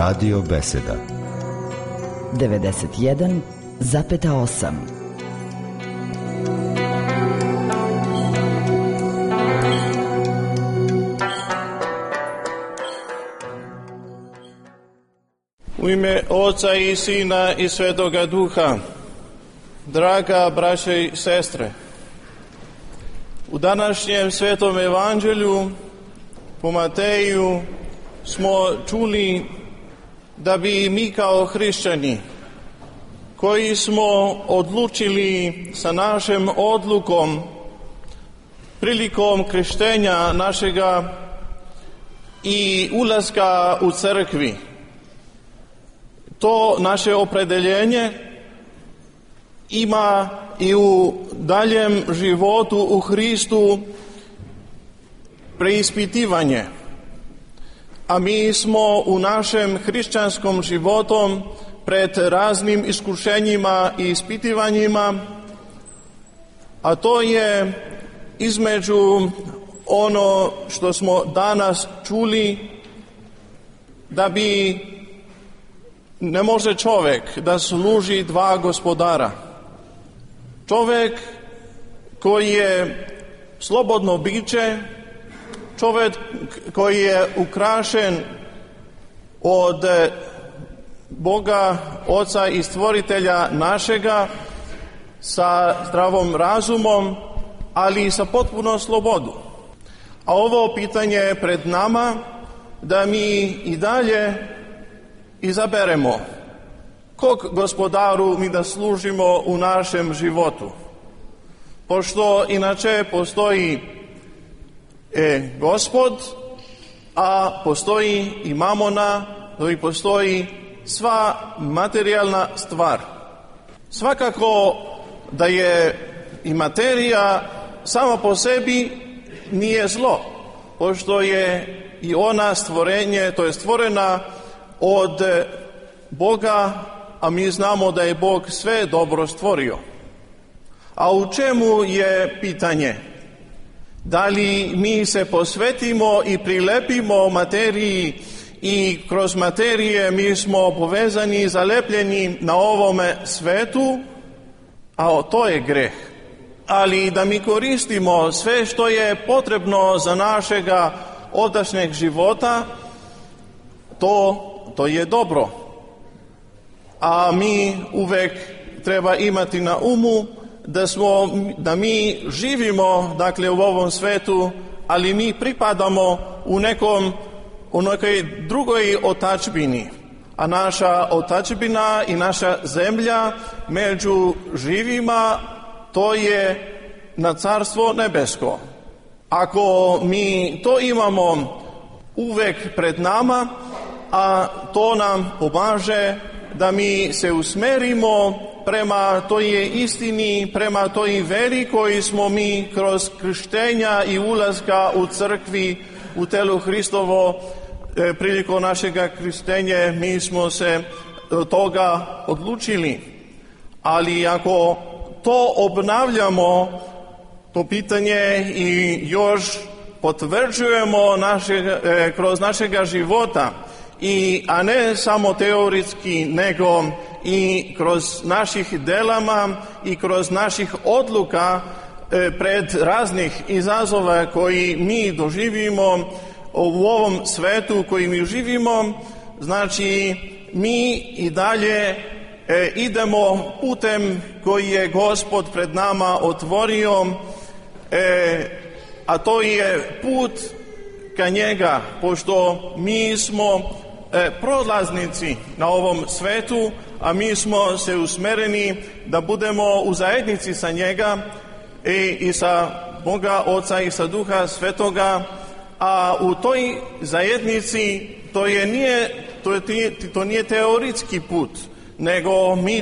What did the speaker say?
Radio Beseda 91,8. U ime Oca i Sina i Svetoga Duha, draga braćo i sestre, u današnjem Svetom Evanđelju po Mateju smo čuli da bi mi kao hrišćani, koji smo odlučili sa našem odlukom prilikom krštenja našega i ulaska u crkvi, to naše opredeljenje ima i u daljem životu u Hristu preispitivanje. A mi smo u našem hrišćanskom životom pred raznim iskušenjima i ispitivanjima, a to je između ono što smo danas čuli, da bi ne može čovjek da služi dva gospodara. Čovjek koji je slobodno biće, čovjek koji je ukrašen od Boga, Oca i Stvoritelja našega, sa zdravom razumom, ali i sa potpunom slobodu. A ovo pitanje je pred nama da mi i dalje izaberemo kog gospodaru mi da služimo u našem životu. Pošto inače postoji Gospod, a postoji i mamona, i postoji sva materijalna stvar. Svakako da je i materija sama po sebi nije zlo, pošto je i ona stvorenje, to je stvorena od Boga, a mi znamo da je Bog sve dobro stvorio. A u čemu je pitanje? Da li mi se posvetimo i prilepimo materiji i kroz materije mi smo povezani i zalepljeni na ovome svetu, a to je greh. Ali da mi koristimo sve što je potrebno za našega ovdašnjeg života, to je dobro. A mi uvek treba imati na umu da mi živimo, dakle, u ovom svetu, ali mi pripadamo u nekoj drugoj otadžbini. A naša otadžbina i naša zemlja među živima, to je na Carstvo nebesko. Ako mi to imamo uvek pred nama, a to nam pomaže da mi se usmerimo prema toj istini, prema toj veri koji smo mi kroz krštenja i ulaska u crkvi, u telo Hristovo, prilikom našega krštenja mi smo se toga odlučili. Ali ako to obnavljamo, to pitanje i još potvrđujemo kroz našega života, a ne samo teoretski, nego i kroz naših delama i kroz naših odluka pred raznih izazova koji mi doživimo u ovom svetu koji mi živimo, znači mi i dalje idemo putem koji je Gospod pred nama otvorio, a to je put ka njega, pošto mi smo prolaznici na ovom svetu, a mi smo se usmereni da budemo u zajednici sa njega i sa Boga Oca i sa Duha Svetoga, a u toj zajednici to nije teoretski put, nego mi